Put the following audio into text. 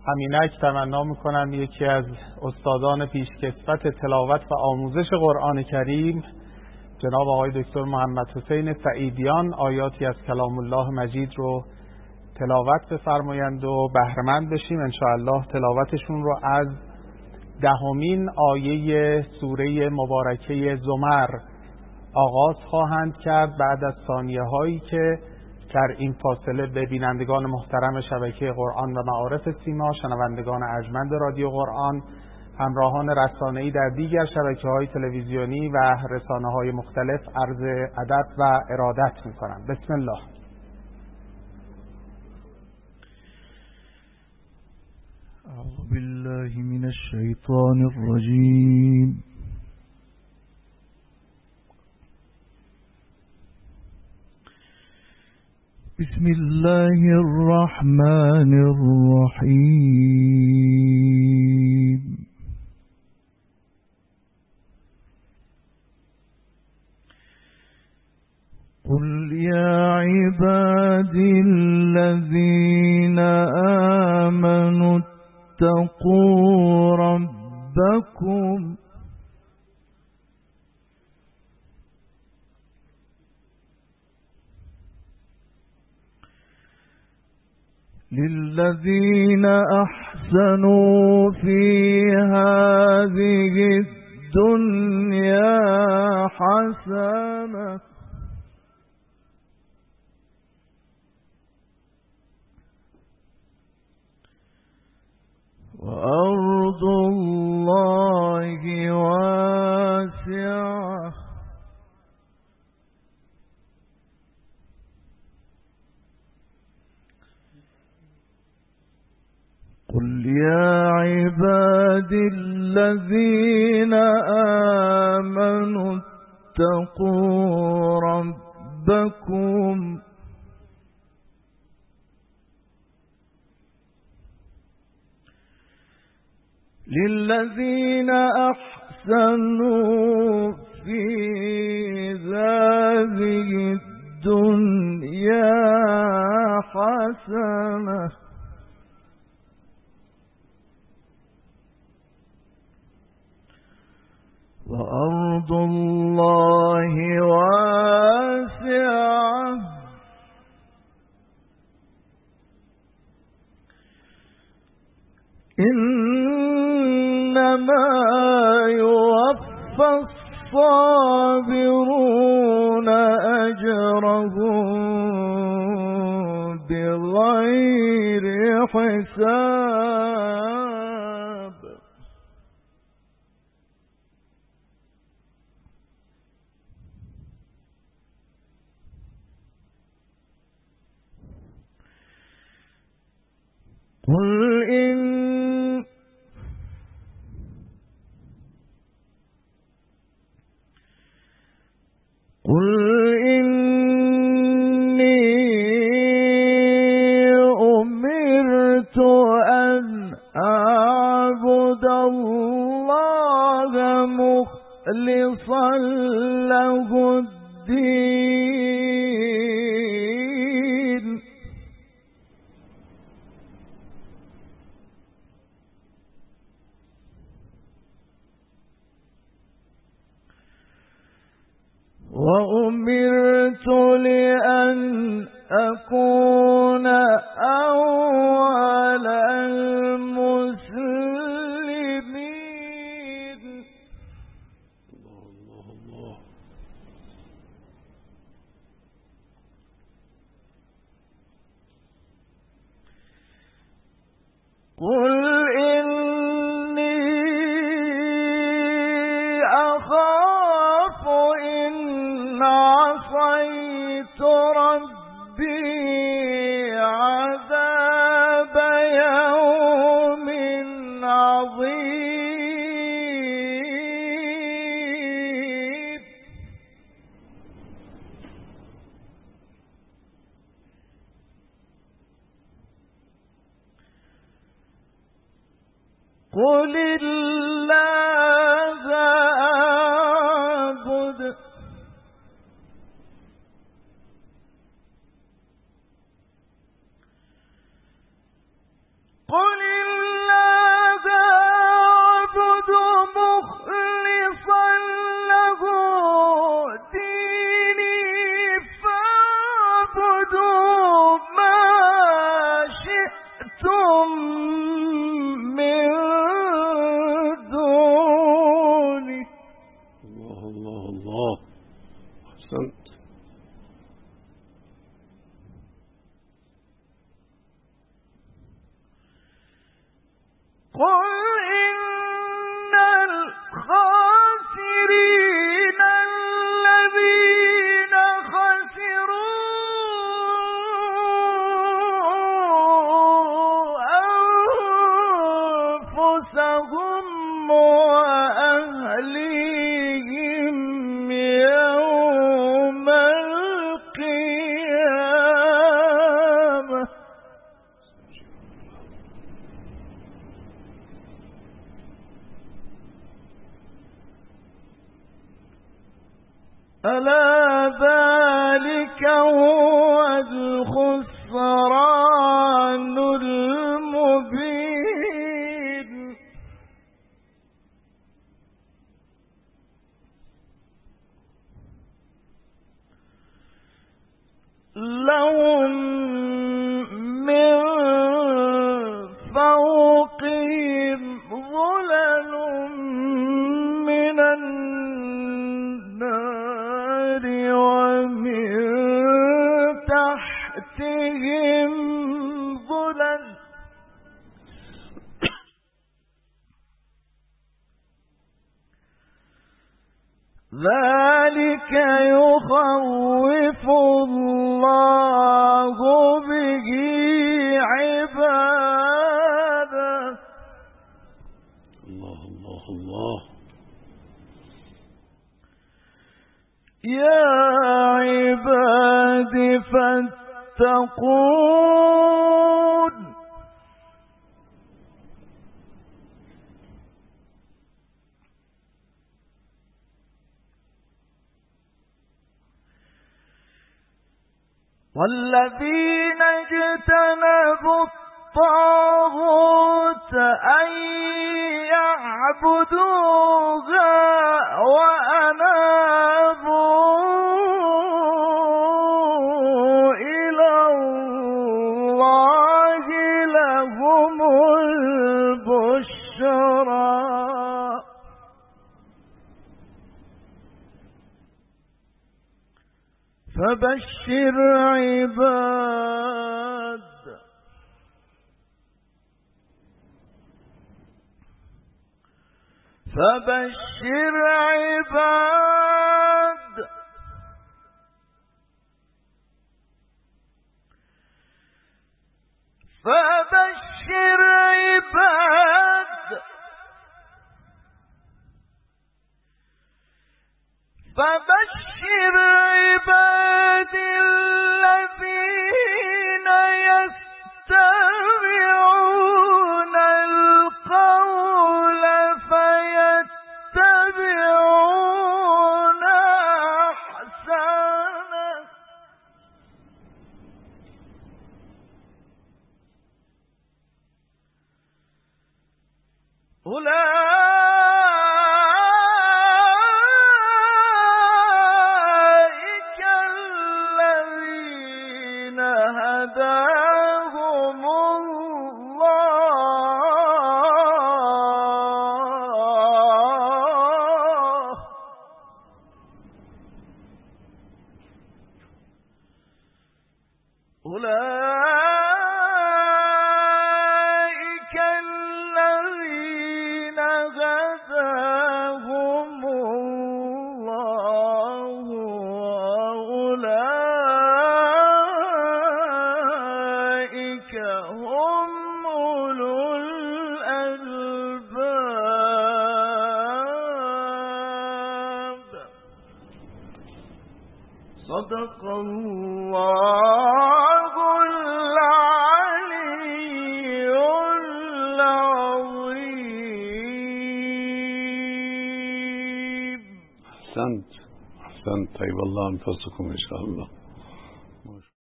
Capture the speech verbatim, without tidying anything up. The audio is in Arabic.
همینک تمنا میکنم یکی از استادان پیشکسوت تلاوت و آموزش قرآن کریم جناب آقای دکتر محمد حسین سعیدیان آیاتی از کلام الله مجید رو تلاوت بفرمایند و بهره‌مند بشیم. ان شاء الله تلاوتشون رو از دهمین آیه سوره مبارکه زمر آغاز خواهند کرد بعد از ثانیه هایی که در این فاصله به بینندگان محترم شبکه قرآن و معارف سیما، شنوندگان ارجمند رادیو قرآن، همراهان رسانه‌ای در دیگر شبکه‌های تلویزیونی و رسانه‌های مختلف عرض ادب و ارادت می‌کنم. بسم الله. اعوذ بالله من الشیطان الرجیم. بسم الله الرحمن الرحیم. قل يا عبادي الذين آمنوا اتقوا ربكم للذين أحسنوا في هذه الدنيا حسنة وأرض الله واسعة قل يا عبادي الذين آمنوا اتقوا ربكم للذين أحسنوا في هذه الدنيا حسنة وأرض الله واسعة إنما يوفى الصابرون أجرهم بغير حساب قل إن قل إني أمرت أن أعبد الله مخلصا له الدين وأمرت لأن أكون أول المسلمين. الله الله الله. قل إني أخاف إن عصيت ربي عذاب يوم عظيم. قل الله أعبد قل من دونه. الله الله الله. أحسنت. قل إن الخاسرين الذين خسروا أنفسهم وأهليهم يوم القيامة. ألا ذلك هو الخسران المبين. لهم من فوقهم ظلل من النار ومن تحتهم ظلل. ذلك يخوف الله به عباده. الله الله الله. يا عباد فاتقون. والذين اجتنبوا الطاغوت أن يعبدوها وأنابوا إلى الله لهم البشرى. فبشر عباد فبشر عباد فبشر عباد فبشر عباد الذين يستمعون القول فيتبعون أحسنه. أولئك الذين هداهم الله. أولئك الذين هداهم الله وأولئك هم أولو الألباب. صدق الله العلي العظيم. أحسنت أحسنت. طيب الله أنفسكم إن شاء الله.